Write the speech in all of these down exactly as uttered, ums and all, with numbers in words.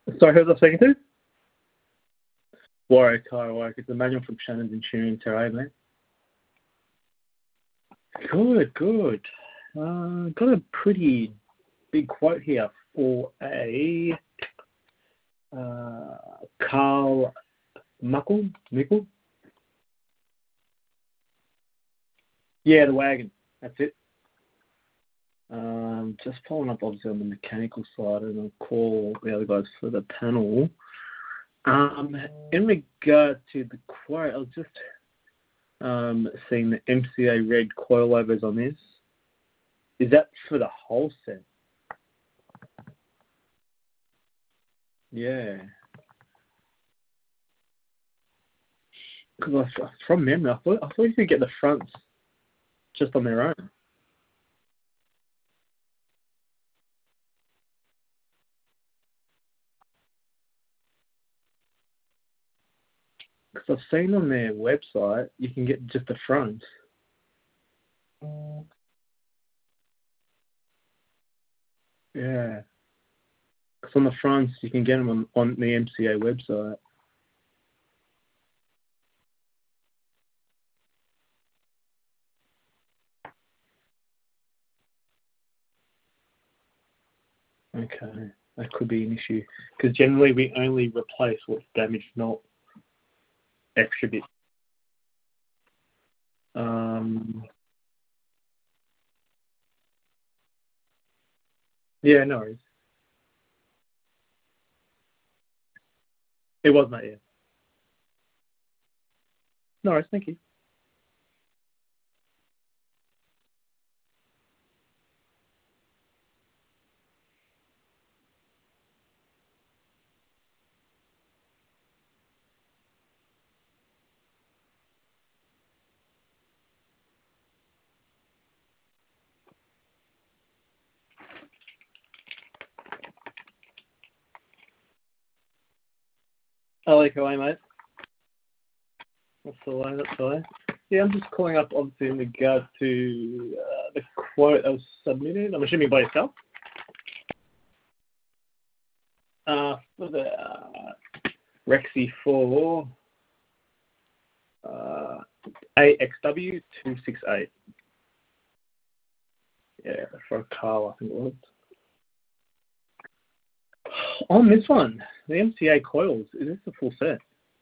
Sorry, who was I speaking to? Warwick, hi Warwick. It's Emmanuel from Shannon's Insurance. How are you, mate? Good, good. Uh, got a pretty big quote here for a uh, Carl Muckle, Mickle? Yeah, the wagon. That's it. Um, just following up, obviously, on the mechanical side, and I'll call the other guys for the panel. Um, in regard to the quote, I was just um, seeing the M C A red coilovers on this. Is that for the whole set? Yeah. Because from memory, I thought, I thought you could get the fronts just on their own. Because I've seen on their website, you can get just the fronts. Yeah. Because on the fronts, you can get them on, on the M C A website. Okay. That could be an issue. Because generally, we only replace what's damaged, not extra bits. Um, yeah, no worries. It was not yet. No worries, thank you. Hello, how are you, mate? That's all right, that's all right. Yeah, I'm just calling up, obviously, in regard to uh, the quote that was submitted. I'm assuming by yourself. Uh, for the uh, Rexy four uh, A X W two six eight. Yeah, for a car, I think it was. On this one, the M C A coils, is this the full set?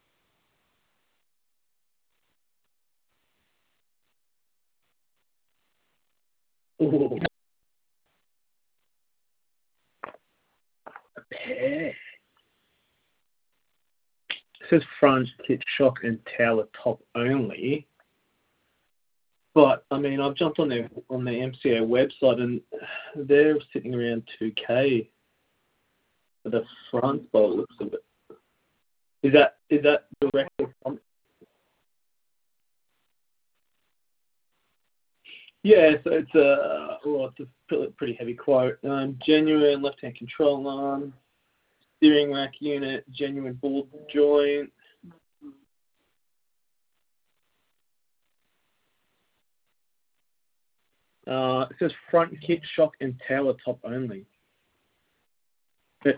Ooh, a pair. It says front, kit, shock, and tower top only. But I mean, I've jumped on their on the M C A website, and they're sitting around two K for the front by the looks of it. Is that is that directly from? Yeah, so it's a well, it's a pretty pretty heavy quote. Um, genuine left-hand control arm, steering rack unit, genuine ball joint. Uh, it says front kit, shock, and tower top only. But,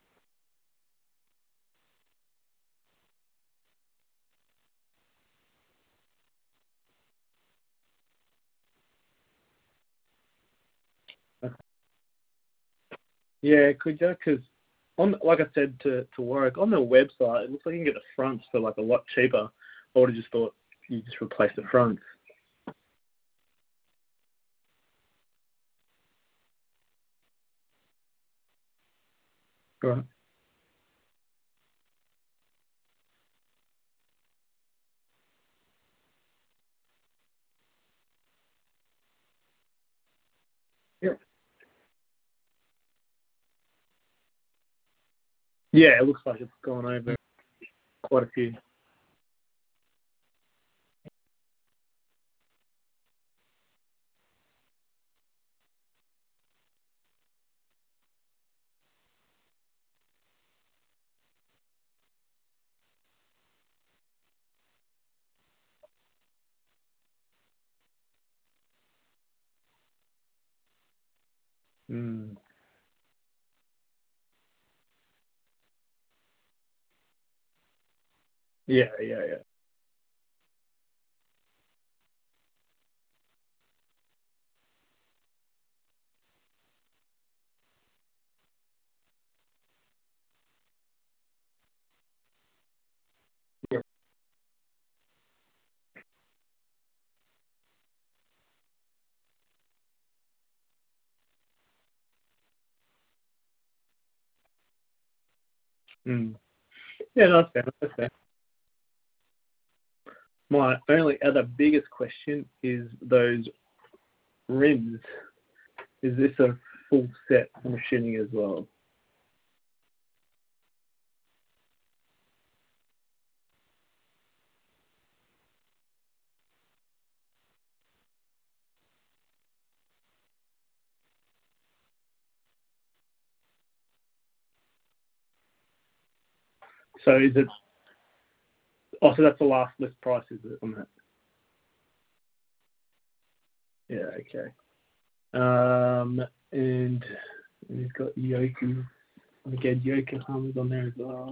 yeah, could you? Because on like I said to to work on the website, it looks like you can get the fronts for like a lot cheaper. I would have just thought you just replace the fronts. Right. Yeah. Yeah, it looks like it's gone over quite a few. Mm. Yeah, yeah, yeah. Yep. Mm. Yeah, that's fair. That's fair. My only other biggest question is those rims. Is this a full set machining as well? So is it? Oh, so that's the last list price, is it, on that? Yeah, okay. Um, and we've got Yoki. Again, Yokohama's on there as well.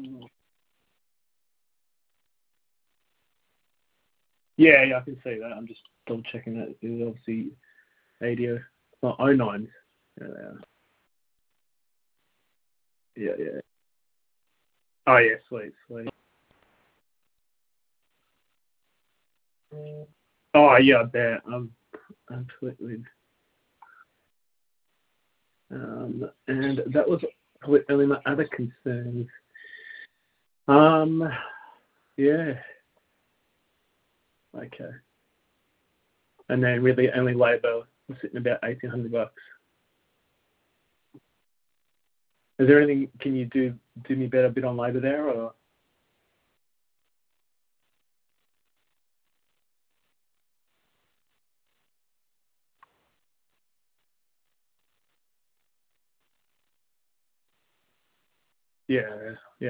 Yeah, yeah, I can see that. I'm just double checking that. It's obviously eighty, oh, oh nines. Yeah, they are. Yeah, yeah. Oh, yeah, sweet, sweet. Oh, yeah, I bet. I'm absolutely. Um, and that was probably only my other concerns. Um, yeah, okay. And then really only labour was sitting about eighteen hundred bucks. Is there anything? Can you do do me better bit on labour there, or? Yeah, yeah,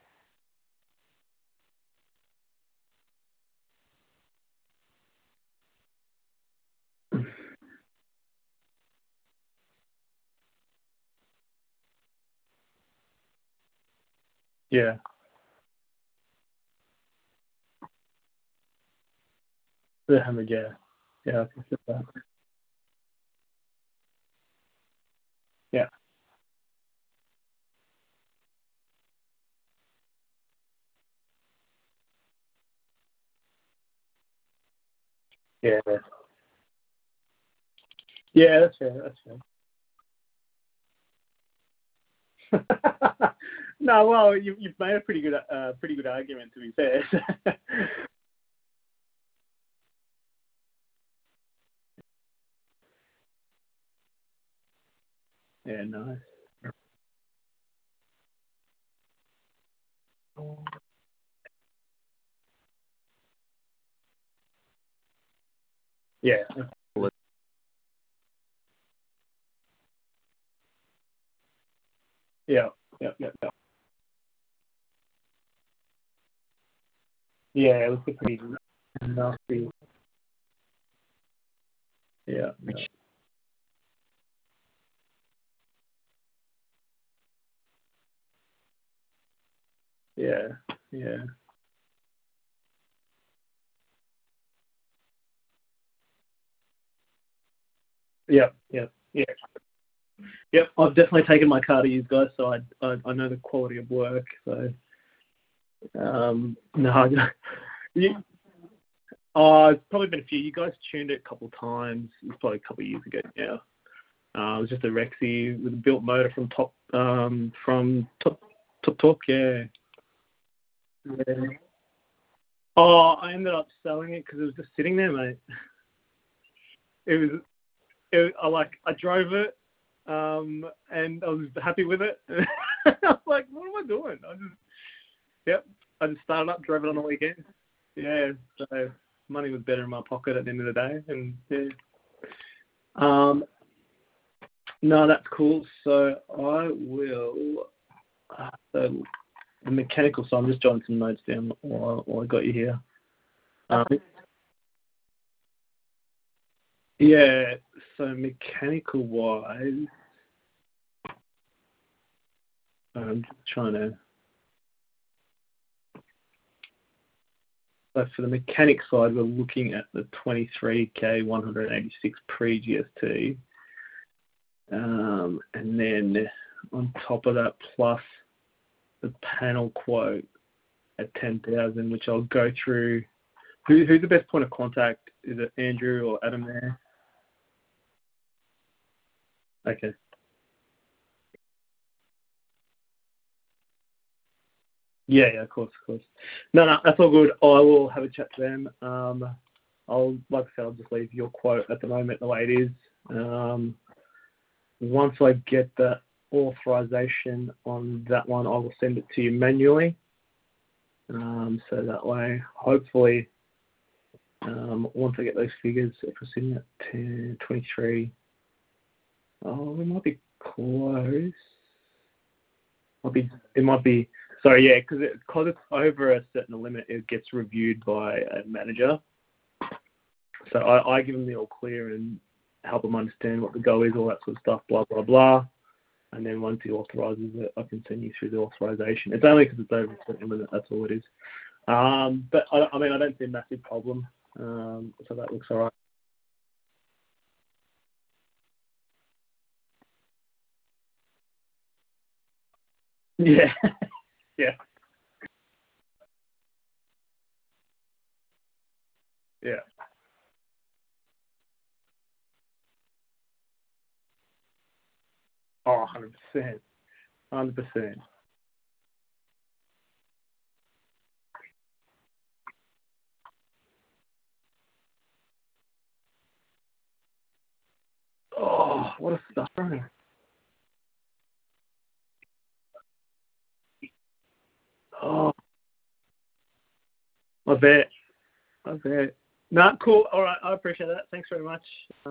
yeah. The hundred, yeah, yeah. I can see that. Yeah, yeah, yeah. That's fair. That's fair. No, well, you, you've made a pretty good, uh, pretty good argument, to be fair. Yeah, nice. Yeah, yeah, yeah, yeah, yeah. Yeah, it was a pretty nasty. Yeah, yeah, yeah, yeah, yeah, yeah, yeah. Yep, I've definitely taken my car to you guys, so I I, I know the quality of work. So um, no, you, oh, it's probably been a few. You guys tuned it a couple of times. It was probably a couple of years ago now. Uh, it was just a Rexy with a built motor from top um, from top top talk. Yeah. Yeah. Oh, I ended up selling it because it was just sitting there, mate. It was, it, I like, I drove it, um, and I was happy with it. I was like, what am I doing? I just, yep, I just started up, drove it on the weekend. Yeah, so money was better in my pocket at the end of the day, and yeah. Um, no, that's cool. So I will. Uh, so the mechanical. So I'm just jotting some notes down while, while I got you here. Um, yeah. So mechanical wise, I'm just trying to. So for the mechanic side, we're looking at the twenty-three K one hundred eighty-six pre-G S T. Um, and then on top of that, plus the panel quote at ten thousand, which I'll go through. Who, who's the best point of contact? Is it Andrew or Adam there? Okay. Yeah, yeah, of course, of course. No, no, that's all good. I will have a chat to them. Um, I'll, like I said, I'll just leave your quote at the moment the way it is. Um, once I get the authorization on that one, I will send it to you manually. Um, so that way, hopefully, um, once I get those figures, if we're sitting at ten, twenty-three, oh, we might be close. Might be, it might be, sorry, yeah, because it, cause it's over a certain limit, it gets reviewed by a manager. So I, I give them the all clear and help them understand what the go is, all that sort of stuff, blah, blah, blah. And then once he authorises it, I can send you through the authorisation. It's only because it's over a certain limit, that's all it is. Um, but, I, I mean, I don't see a massive problem. Um, so that looks all right. Yeah. yeah. Yeah. Oh, one hundred percent. one hundred percent. Oh, what a star. Oh, I bet. I bet. No, cool. All right. I appreciate that. Thanks very much. Uh,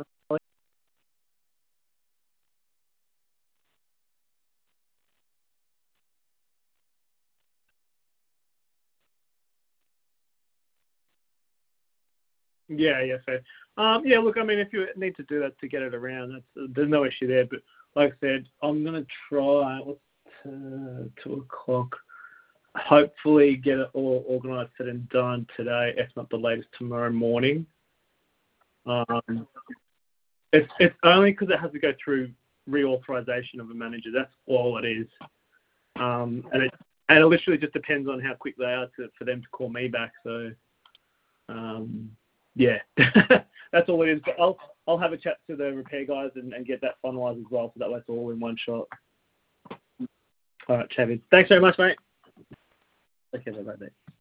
yeah, yeah, fair. Um, yeah, look, I mean, if you need to do that to get it around, that's, there's no issue there. But like I said, I'm going to try, what's uh, two o'clock? Hopefully get it all organised, said and done today, if not the latest tomorrow morning. Um, it's, it's only because it has to go through reauthorization of a manager. That's all it is. Um, and it and it literally just depends on how quick they are to, for them to call me back. So, um, yeah, that's all it is. But I'll I'll have a chat to the repair guys and, and get that finalised as well, so that way it's all in one shot. All right, Chavi. Thanks very much, mate. Okay, bye bye.